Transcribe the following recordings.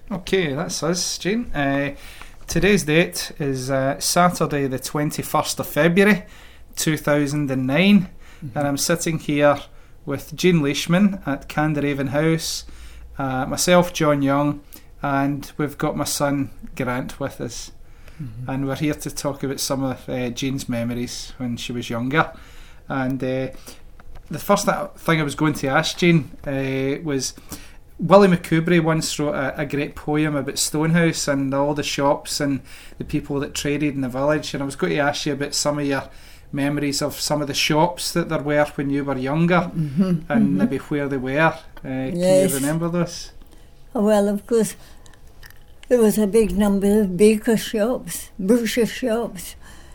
Okay, that's us, Jane. Today's date is Saturday the 21st of February 2009, and I'm sitting here with Jean Leishman at Canderhaven House, myself, John Young, and we've got my son Grant with us. And we're here to talk about some of Jean's memories when she was younger. And the first thing I was going to ask Jean was, Willie McCoubrey once wrote a great poem about Stonehouse and all the shops and the people that traded in the village, and I was going to ask you about some of your memories of some of the shops that there were when you were younger, and maybe where they were. Can you remember this? Well, of course, there was a big number of baker shops, butcher shops,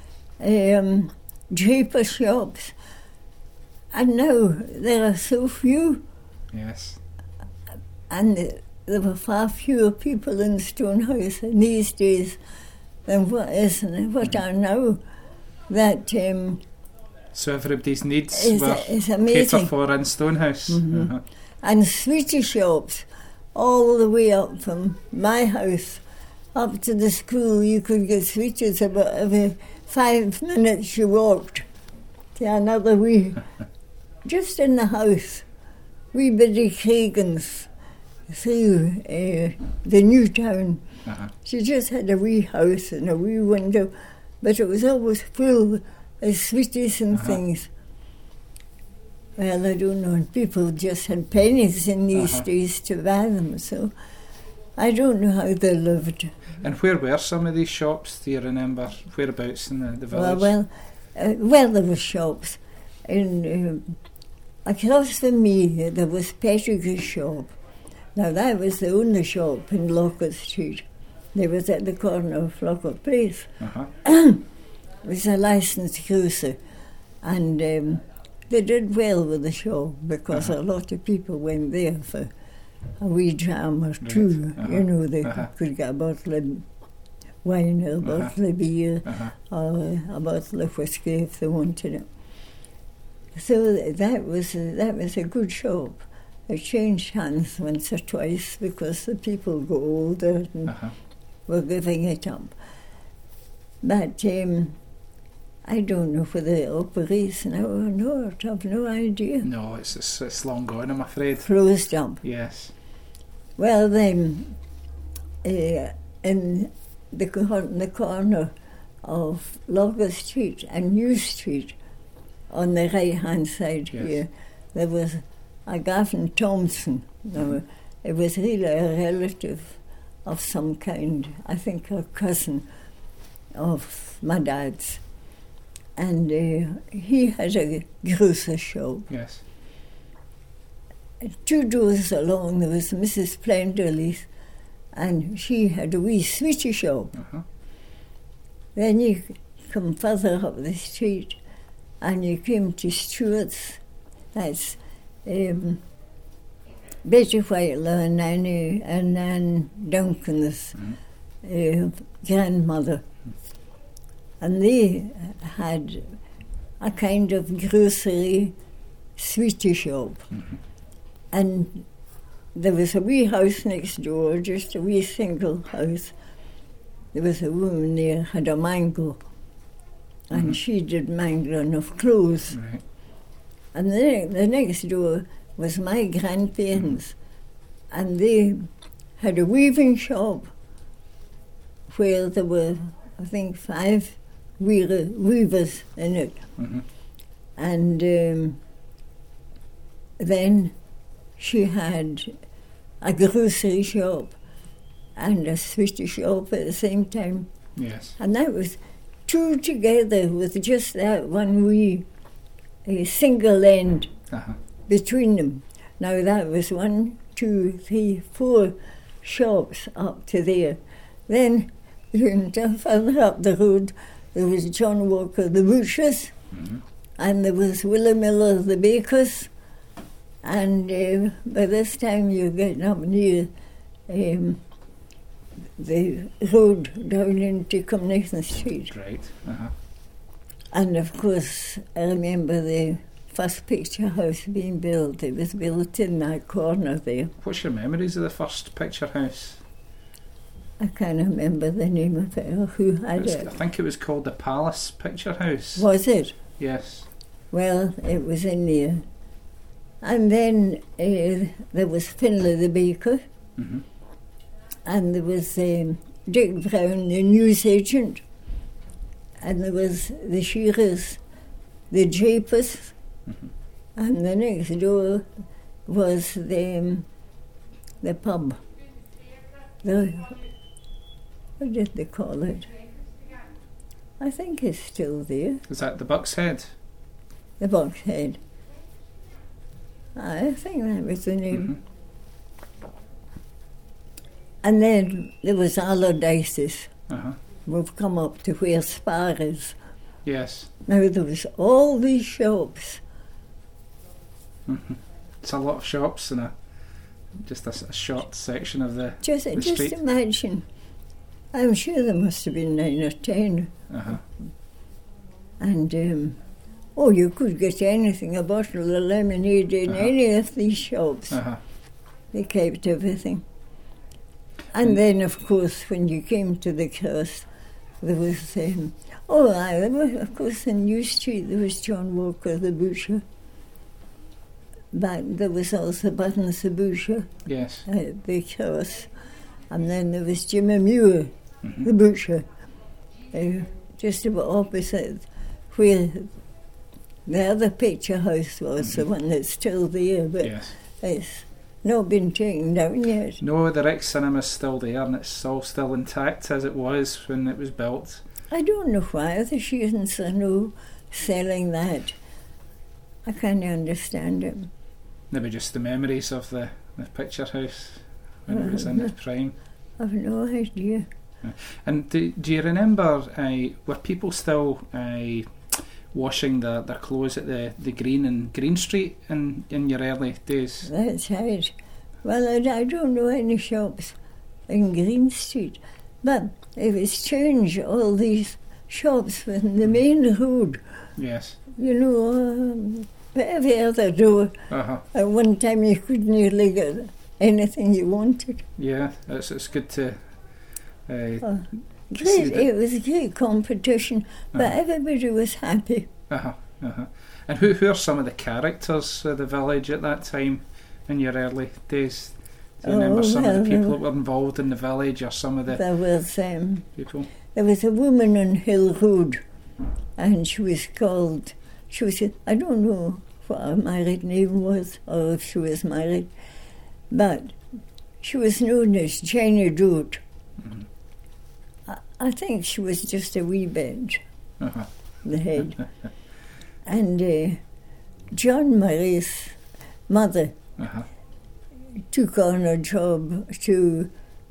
draper shops, and now there are so few. Yes. And there were far fewer people in Stonehouse in these days than what are now. That so everybody's needs is were amazing. catered for in Stonehouse. And sweetie shops, all the way up from my house up to the school, you could get sweeties about every 5 minutes you walked to another wee. Just in the house, wee Biddy Cregan's through the new town. She just had a wee house and a wee window, but it was always full of sweeties and things. Well, I don't know, and people just had pennies in these days to buy them, so I don't know how they lived. And where were some of these shops, do you remember? Whereabouts in the village? Well, there were shops. Across from me, there was Pettigrew shop. Now, that was the only shop in Lockwood Street. They was at the corner of Lockwood Place. It was a licensed grocer, and they did well with the shop because a lot of people went there for a wee dram or two. You know, they could get a bottle of wine or a bottle of beer or a bottle of whiskey if they wanted it. So that was a good shop. It changed hands once or twice because the people got older and were giving it up. But I don't know whether it operates now or not. I've no idea. No, it's long gone, I'm afraid. Closed up. Yes. Well, then, in the corner of Lockwood Street and New Street, on the right-hand side here, there was a Gavin Thompson. Now, it was really a relative of some kind, I think a cousin of my dad's. And he had a grocer shop. Yes. 2 doors along there was Mrs. Plenderleith, and she had a wee sweetie shop. Then you come further up the street and you came to Stewart's. That's Betty Whitelaw and Nan Duncan's grandmother. And they had a kind of grocery sweetie shop. And there was a wee house next door, just a wee single house. There was a woman there, had a mangle, and she did mangling of clothes. And the next door was my grandparents, and they had a weaving shop where there were, I think, 5 weavers in it. And then she had a grocery shop and a sweetie shop at the same time. Yes. And that was 2 together with just that one wee single end between them. Now that was 1, 2, 3, 4 shops up to there. Then further up the road there was John Walker the butcher's, and there was Willie Miller the baker's, and by this time you're getting up near the road down into Cumnathan Street. Right. And of course I remember the first picture house being built. It was built in that corner there. What's your memories of the first picture house? I can't remember the name of it or who had it. I think it was called the Palace Picture House. Was it? Yes. Well, it was in there. And then there was Finlay the baker, Mm-hmm. and there was Dick Brown, the newsagent, and there was the Shearers, the Japers, Mm-hmm. and the next door was the pub. What did they call it? I think it's still there. Is that the Buck's Head? The Buck's Head. I think that was the name. Mm-hmm. And then there was Allardyce's. Uh-huh. We've come up to where Spar is. Yes. Now there was all these shops. Mm-hmm. It's a lot of shops and just a short section of the Just street. imagine. I'm sure there must have been 9 or 10. Uh-huh. And, you could get anything, a bottle of lemonade in any of these shops. Uh-huh. They kept everything. And then, of course, when you came to the cross, there was, of course, in New Street, there was John Walker the butcher. But there was also Buttons the butcher Yes. at the cross. And then there was Jimmy Muir, Mm-hmm. the butcher, just about opposite where the other picture house was, the one that's still there, but Yes. it's not been taken down yet. No, the Rex Cinema's still there and it's all still intact as it was when it was built. I don't know why the Shearers are no selling that. I can't understand it. Maybe just the memories of the picture house when it was in its prime. I've no idea. And do you remember, were people still washing their clothes at the Green and Green Street in your early days? That's right. Well, I don't know any shops in Green Street, but it was changed, all these shops in the main road. Yes. You know, every other door. Uh-huh. At one time you could nearly get anything you wanted. Yeah, it's good to see Great, that. it was a great competition, but everybody was happy. Uh-huh, uh-huh. And who are some of the characters of the village at that time in your early days? Do you remember some of the people that were involved in the village or some of the There people? was a woman on Hill Road, and she was, I don't know what her married name was, or if she was married, but she was known as Jenny Doot. Mm-hmm. I think she was just a wee bit, Uh-huh. the head. And John Murray's mother Uh-huh. took on a job to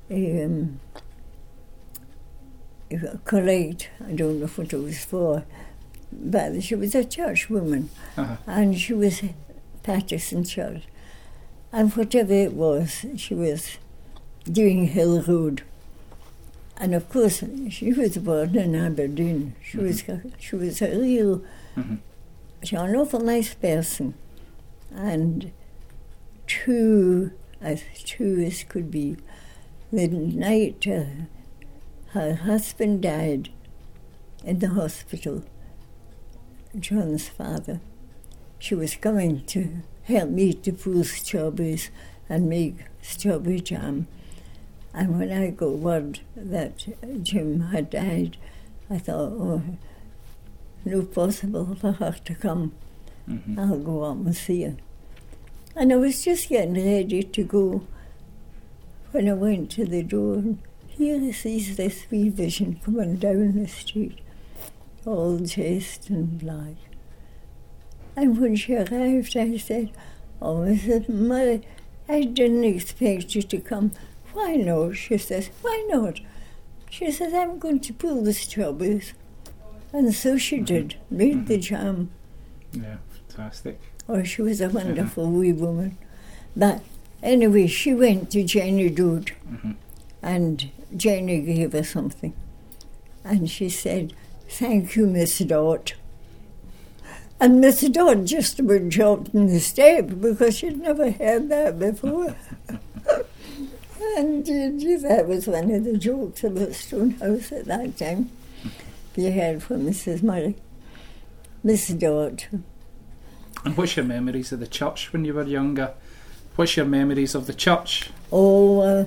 collect, I don't know what it was for, but she was a church woman, Uh-huh. and she was Patterson Church. And whatever it was, she was doing Hill Road. And of course, she was born in Aberdeen. She was a real, she's an awful nice person, and true as could be. The night her husband died in the hospital, John's father, she was coming to help me to pull strawberries and make strawberry jam. And when I got word that Jim had died, I thought, no possible for her to come. Mm-hmm. I'll go up and see her. And I was just getting ready to go when I went to the door, and here I sees this wee vision coming down the street, all dressed in black. And when she arrived, I said, Mrs. Murray, I didn't expect you to come. Why not? She says, why not? She says, I'm going to pull the strawberries. And so she did, made the jam. Yeah, fantastic. Oh, she was a wonderful wee woman. But anyway, she went to Jenny Dood, and Jenny gave her something. And she said, thank you, Miss Dot. And Miss Dot just about dropped in the step because she'd never heard that before. And that was one of the jokes about Stonehouse at that time. You heard from Mrs. Murray, Mrs. Dort. And what's your memories of the church when you were younger? What's your memories of the church? Oh,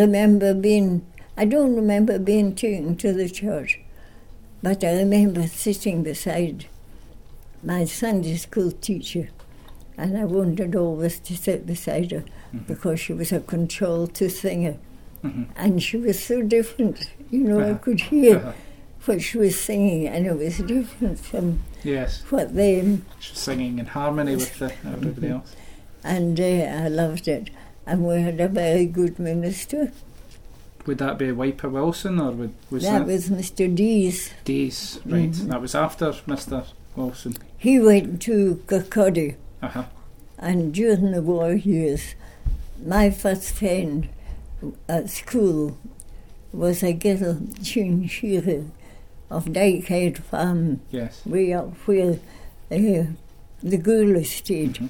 I don't remember being taken to the church, but I remember sitting beside my Sunday school teacher, and I wanted always to sit beside her because she was a contralto singer, and she was so different. I could hear what she was singing, and it was different from what they... She was singing in harmony with everybody else. And I loved it. And we had a very good minister. Would that be Wiper Wilson, or was that was Mr. Dees. Dees, right. That was after Mr. Wilson. He went to Kirkcaldy. And during the war years, my first friend at school was a girl, Jean Shearer, of Dykehead Farm, way up where the Gula stayed.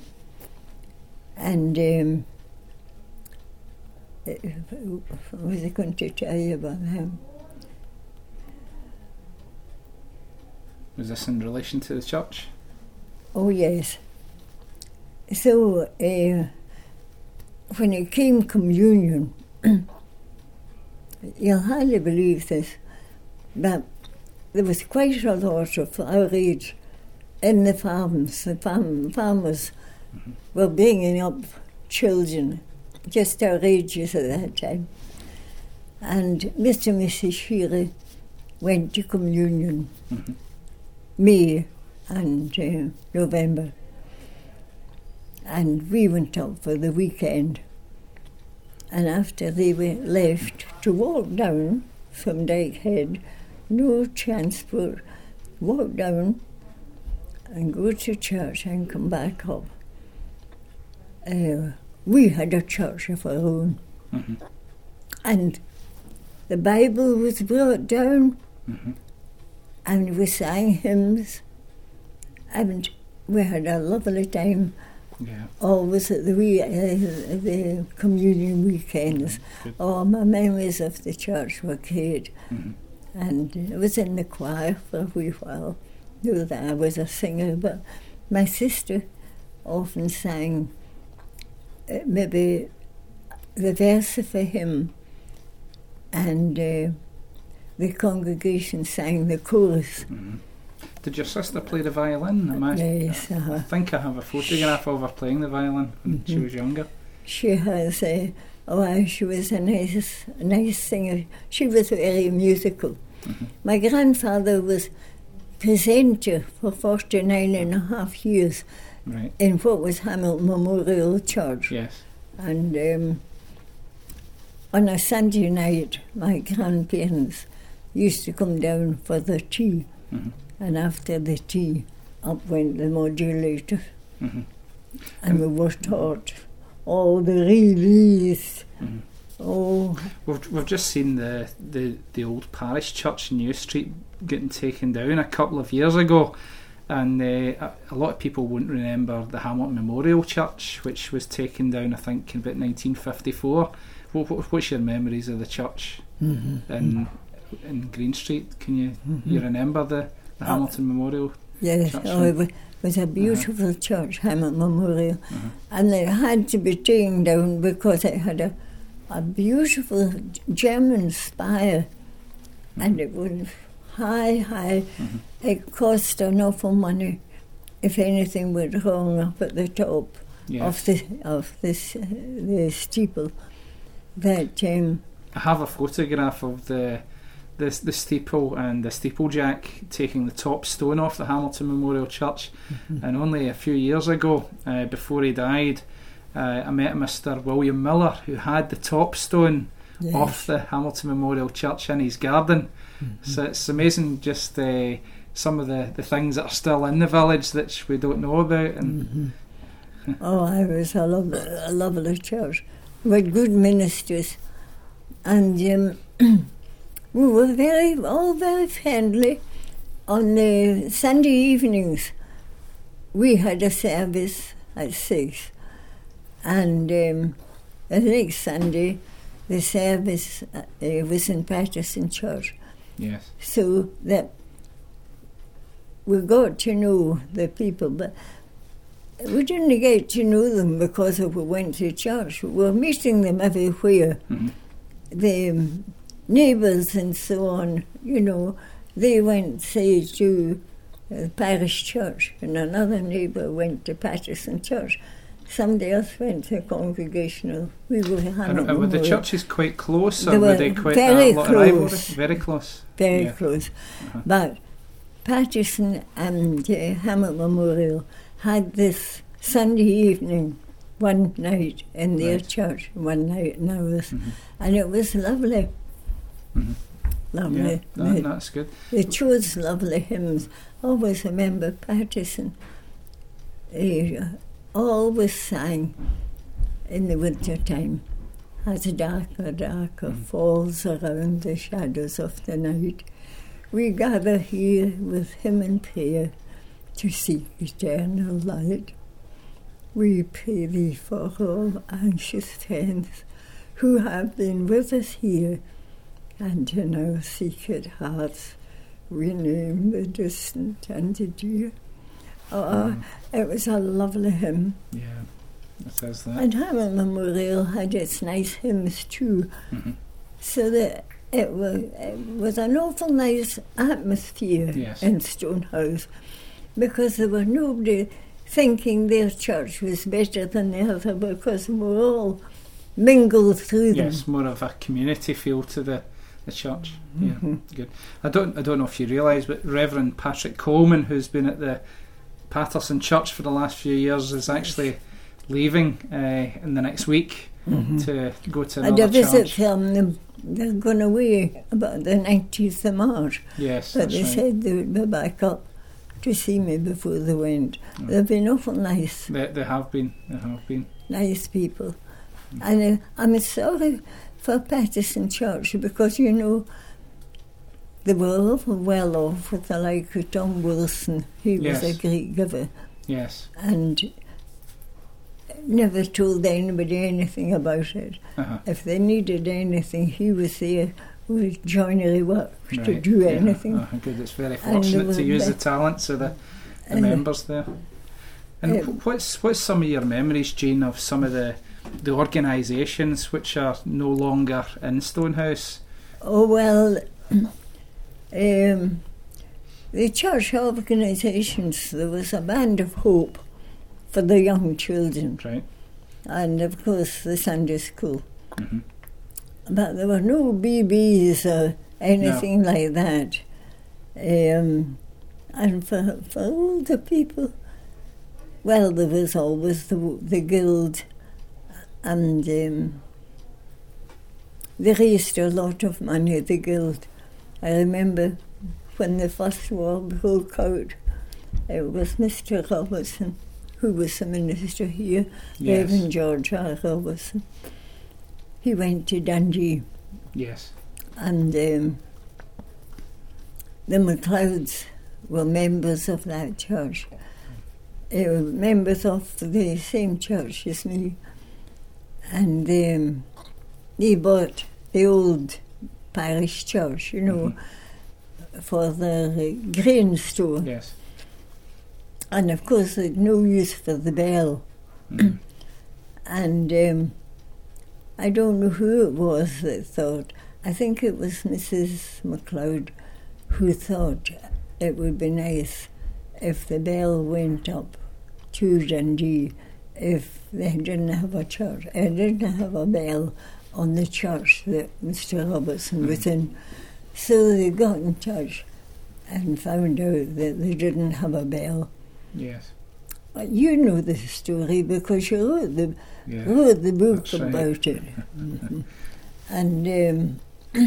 And what was I going to tell you about him? Was this in relation to the church? Oh, yes. So, when it came communion, you'll hardly believe this, but there was quite a lot of outrage in the farms. The farmers were bringing up children, just outrageous at that time. And Mr. and Mrs. Shearer went to communion, May and November. And we went up for the weekend. And after they were left to walk down from Dykehead, no transport, walk down and go to church and come back up. We had a church of our own. And the Bible was brought down, and we sang hymns, and we had a lovely time. Always at the communion weekends. Oh, my memories of the church were great. And I was in the choir for a wee while. Knew that I was a singer, but my sister often sang maybe the verse of a hymn, and the congregation sang the chorus. Did your sister play the violin? Yes. I think I have a photograph of her playing the violin when she was younger. She has she was a nice singer. She was very musical. My grandfather was presenter for 49 and a half years in what was Hamilton Memorial Church. And on a Sunday night, my grandparents used to come down for the tea. And after the tea, up went the modulator. And we were taught all the reels. We've just seen the old parish church in New Street getting taken down a couple of years ago, and a lot of people won't remember the Hamilton Memorial Church, which was taken down I think in about 1954. What's your memories of the church in Green Street? Can you remember the Hamilton Memorial? Yes, church? It was a beautiful church, Hamilton Memorial, and it had to be taken down because it had a beautiful German spire, and it was high. It cost an awful money if anything went wrong up at the top of the steeple. That I have a photograph of the steeple and the steeplejack taking the top stone off the Hamilton Memorial Church. And only a few years ago, before he died, I met Mr. William Miller, who had the top stone off the Hamilton Memorial Church in his garden. So it's amazing just some of the things that are still in the village that we don't know about. And it was a lovely church with good ministers, and we were all very friendly. On the Sunday evenings, we had a service at 6, and the next Sunday the service was in Patterson Church. Yes. So that we got to know the people, but we didn't get to know them because we went to church. We were meeting them everywhere. Mm-hmm. The neighbours and so on, you know, they went, say, to the parish church, and another neighbour went to Patterson Church. Somebody else went to Congregational. We were And were the churches quite close, or they were they quite very a lot of rivalry? close. Very close. Very Yeah. close. Uh-huh. But Patterson and Hamlet Memorial had this Sunday evening, one night in their Right. church, one night in ours, Mhm. and it was lovely. Mhm. Lovely. Yeah, that's good. They chose lovely hymns. Always remember Patterson. He always sang in the winter time, as darker, darker falls around the shadows of the night. We gather here with him in prayer to seek eternal light. We pray thee for all anxious friends who have been with us here, and in our secret hearts we name the distant and the dear. It was a lovely hymn. Yeah, it is that. And Hamlet Memorial had its nice hymns too, Mhm. so that it was an awful nice atmosphere Yes. in Stonehouse, because there was nobody thinking their church was better than the other, because we were all mingled through them. Yes, more of a community feel to the church. Yeah, Mhm. good. I don't know if you realise, but Reverend Patrick Coleman, who's been at the Patterson Church for the last few years, is actually leaving in the next week to go to I had another a visit church. from them. They're going away about the 19th of March, Yes, but that's they right. said they would be back up to see me before they went. They've been awful nice. They have been. They have been. Nice people. And I'm sorry for Patterson Church, because, you know, they were awful well off with the like of Tom Wilson. He was a Yes. great giver Yes. and never told anybody anything about it. Uh-huh. If they needed anything, he was there with joinery work to Right, do yeah. anything. Good. It's very And they fortunate were to use the ve- talents of the and members there. And Um, what's some of your memories, Jean, of some of the organisations which are no longer in Stonehouse? Oh, well, the church organisations, there was a Band of Hope for the young children, Right. and of course the Sunday school. Mhm. But there were no BBs or anything like that. And for older people, well, there was always the guild, and they raised a lot of money, the guild. I remember when the First War broke out, it was Mr. Robertson, who was the minister here, Yes. Reverend George R. Robertson. He went to Dundee, Yes. and the MacLeods were members of that church. They were members of the same church as me, and they bought the old parish church, you know, for the grain store. Yes. And of course, they'd no use for the bell. Mhm. And I don't know who it was that thought, I think it was Mrs. MacLeod, who thought it would be nice if the bell went up to Dundee if they didn't have a church. They didn't have a bell on the church that Mr. Robertson was in. So they got in touch and found out that they didn't have a bell. Yes. You know the story because you Yeah. wrote the book That's right. about it. And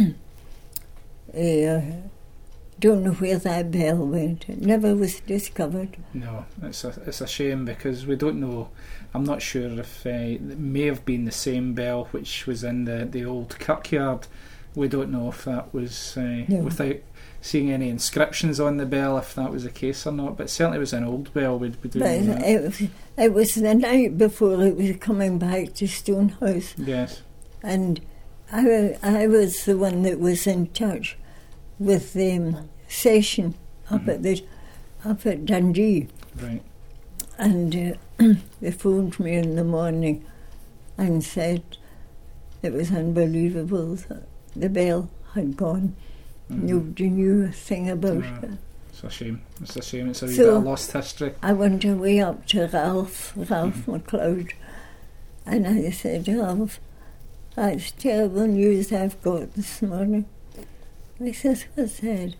don't know where that bell went. It never was discovered. No, it's a shame because we don't know. I'm not sure if it may have been the same bell which was in the old kirkyard. We don't know if that was without seeing any inscriptions on the bell, if that was the case or not. But certainly it was an old bell. We do But know that. it was the night before it was coming back to Stonehouse. Yes. And I was the one that was in touch with the session up at Dundee. Right. And they phoned me in the morning and said it was unbelievable that the bell had gone. Nobody knew a thing about it. It's a shame. It's a shame. It's a wee bit of lost history. I went away up to Ralph MacLeod, and I said, Ralph, that's terrible news I've got this morning. He says, what's that?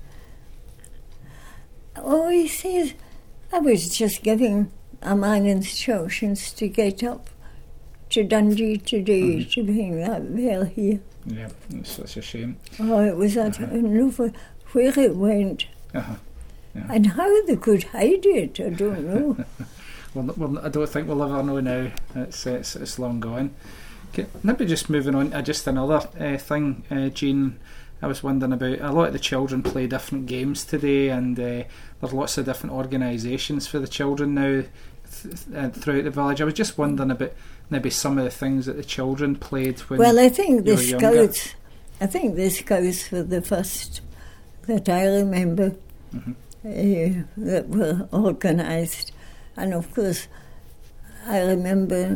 Oh, he says, I was just giving a man instructions to get up to Dundee today to bring that bell here. Yeah, it's such a shame. Oh, it was I don't know where it went. Yeah. And how they could hide it, I don't know. well, I don't think we'll ever know now. It's long gone. Okay, maybe just moving on to just another thing, Jean. I was wondering about, a lot of the children play different games today, and there's lots of different organisations for the children now throughout the village. I was just wondering about maybe some of the things that the children played when I think you the were younger. Scouts were the first that I remember that were organised. And of course, I remember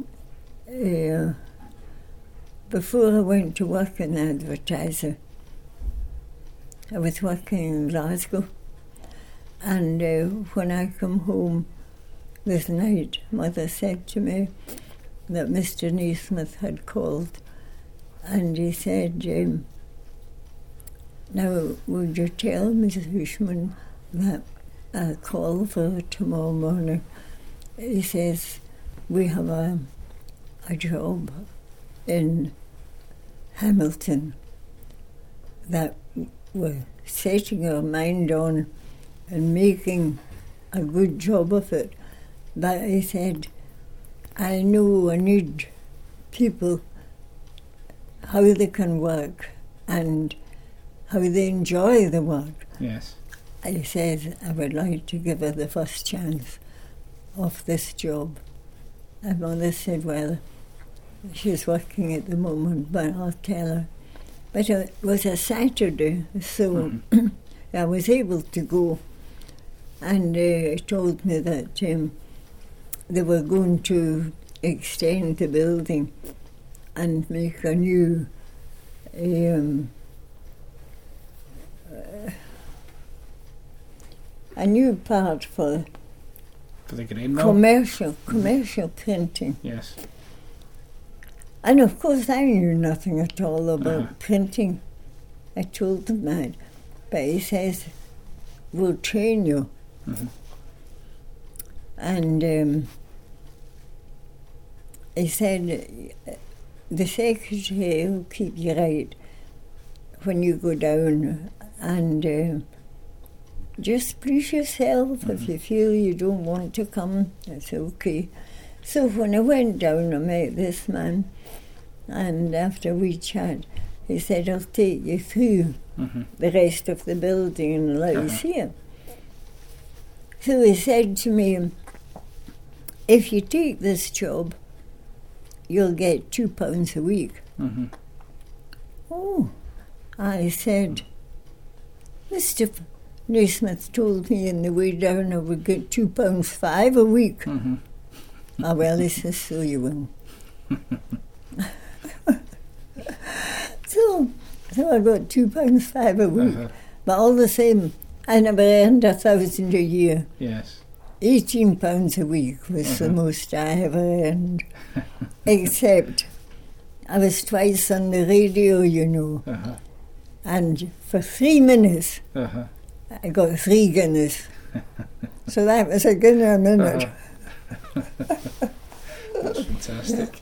before I went to work in advertiser, I was working in Glasgow, and when I come home this night, Mother said to me that Mr. Naismith had called, and he said, now would you tell Mrs. Hushman that I'll call for her tomorrow morning? He says, we have a job in Hamilton that we're setting our mind on and making a good job of it. But he said, I know I need people, how they can work and how they enjoy the work. Yes. I said I would like to give her the first chance of this job. And Mother said, well, she's working at the moment, but I'll tell her. But it was a Saturday, so I was able to go. And he told me that they were going to extend the building and make a new part for the grain mill? commercial printing. Yes. And of course I knew nothing at all about printing. I told him that. But he says, we'll train you. And he said, the secretary will keep you right when you go down, and just please yourself. If you feel you don't want to come, that's okay. So when I went down, I met this man, and after we chat, he said, I'll take you through the rest of the building and let you see it. So he said to me, if you take this job, you'll get £2 a week. Oh, I said, Mr. Naismith told me in the way down I would get £2.5 a week. Ah, well, he says, so you will. So I got £2.5 a week. But all the same, I never earned £1,000 a year. Yes. £18 a week was the most I ever earned. Except I was twice on the radio, you know. And for 3 minutes, I got 3 guineas. So that was a guinea a minute. That's fantastic.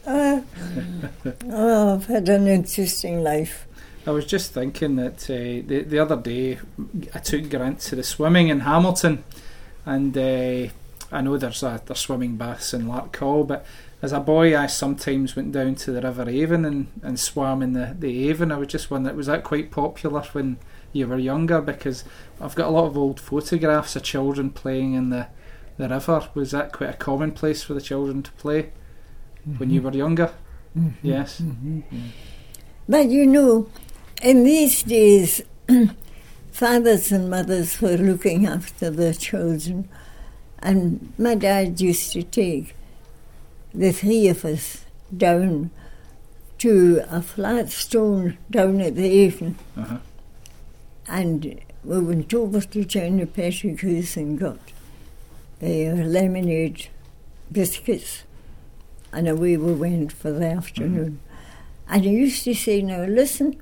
I've had an interesting life. I was just thinking that the other day I took Grant to the swimming in Hamilton, and I know there's swimming baths in Larkhall, but as a boy I sometimes went down to the River Avon and swam in the Avon. I was just wondering, was that quite popular when you were younger? Because I've got a lot of old photographs of children playing in the river. Was that quite a common place for the children to play when you were younger? Yes. But you know, in these days, fathers and mothers were looking after their children, and my dad used to take the three of us down to a flat stone down at the Avon, and we went over to Johnny Pettigrew's and got lemonade, biscuits, and away we went for the afternoon. And he used to say, now listen,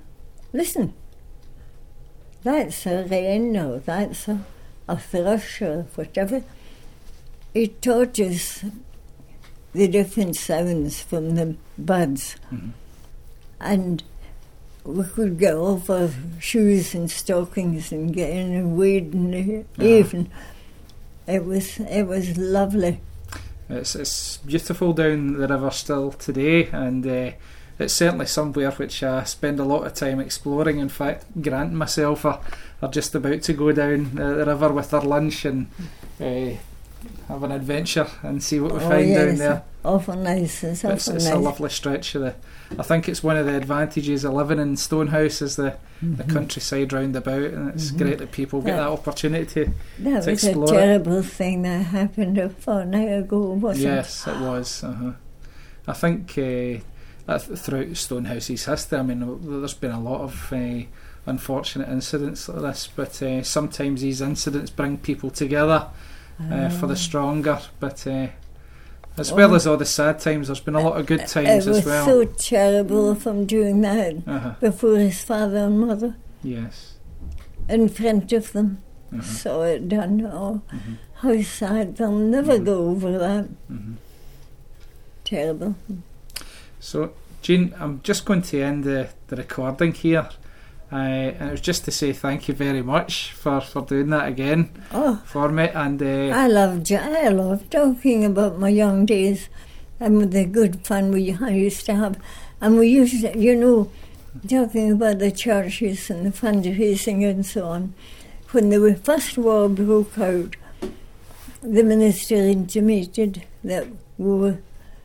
that's a wren or that's a thrush or whatever. He taught us the different sounds from the birds. And we could get off our shoes and stockings and get in and wade in the Avon. It was lovely. It's beautiful down the river still today, and it's certainly somewhere which I spend a lot of time exploring. In fact, Grant and myself are just about to go down the river with our lunch and have an adventure and see what we find down there. Awful nice. It's nice. A lovely stretch of I think it's one of the advantages of living in Stonehouse is the countryside round about, and it's great that people get that opportunity to explore it. That was a terrible thing that happened a fortnight ago, wasn't it? Yes, it was. I think throughout Stonehouse's history, I mean, there's been a lot of unfortunate incidents like this, but sometimes these incidents bring people together for the stronger, but as well as all the sad times, there's been a lot of good times as well. It was so terrible of him doing that before his father and mother. Yes. In front of them. Saw it done. Oh, how sad. They'll never go over that. Terrible. So, Jean, I'm just going to end the recording here. And it was just to say thank you very much for doing that again for me. And I love talking about my young days and the good fun I used to have. And we used to, you know, talking about the churches and the fundraising and so on. When the first war broke out, the minister intimated that we were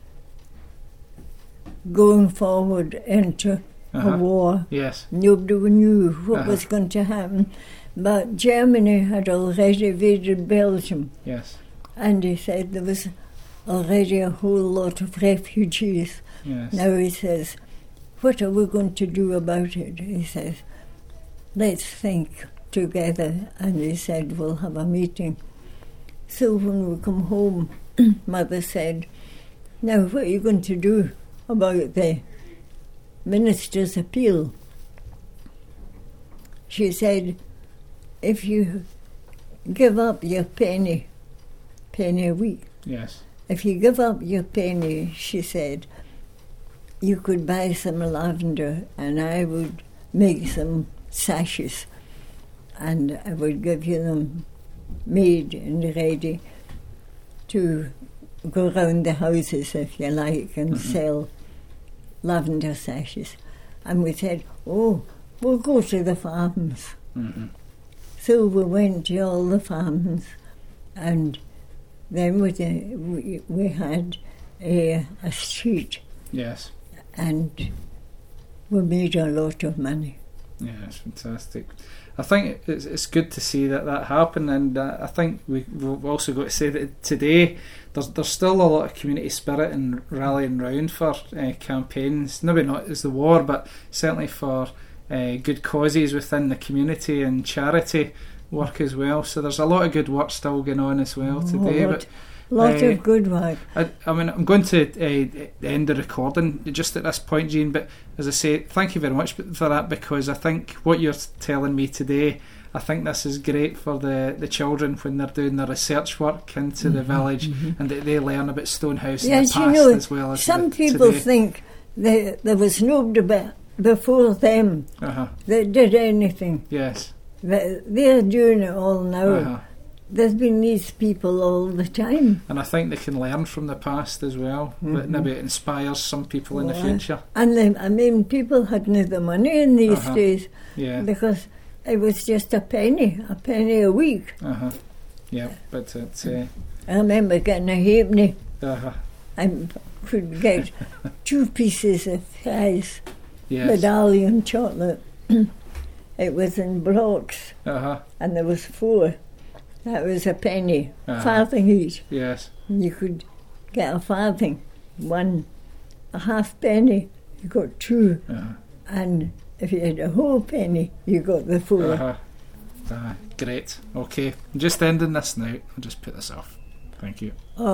going forward into a war. Yes. Nobody knew what was going to happen. But Germany had already invaded Belgium. Yes. And he said there was already a whole lot of refugees. Yes. Now he says, what are we going to do about it? He says, let's think together. And he said, we'll have a meeting. So when we come home, Mother said, now what are you going to do about the minister's appeal? She said, if you give up your penny a week. Yes. If you give up your penny, she said, you could buy some lavender and I would make some sashes and I would give you them made and ready to go round the houses, if you like, and sell lavender sashes. And we said, we'll go to the farms. So we went to all the farms, and then we had a street. Yes. And we made a lot of money. Yeah, it's fantastic. I think it's good to see that happened, and I think we've also got to say that today there's still a lot of community spirit and rallying round for campaigns. Maybe not as the war, but certainly for good causes within the community and charity work as well. So there's a lot of good work still going on as well today. Lot of good work. I mean, I'm going to end the recording just at this point, Jean, but as I say, thank you very much for that, because I think what you're telling me today, I think this is great for the children when they're doing their research work into the village, and that they learn about Stonehouse in the past as well as some people think that there was nobody before them that did anything. Yes. They're doing it all now. There's been these people all the time. And I think they can learn from the past as well. But maybe it inspires some people in the future. And people hadn't the money in these days. Yeah. Because it was just a penny a week. Yeah, but it's... I remember getting a halfpenny. I I could get 2 pieces of fries Yes. medallion chocolate. It was in blocks, Uh-huh. and there was 4. That was a penny, Uh-huh. farthing each. Yes. And you could get a farthing, 1, a halfpenny, you got 2. Uh-huh. And if you had a whole penny, you got the 4. Uh-huh. Great. Okay. I'm just ending this now. I'll just put this off. Thank you.